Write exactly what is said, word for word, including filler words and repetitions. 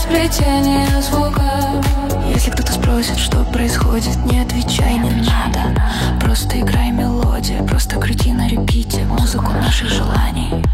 сплетение звука. Если кто-то спросит, что происходит, не отвечай, не надо. Просто играй мелодию, просто крути на репите музыку наших желаний.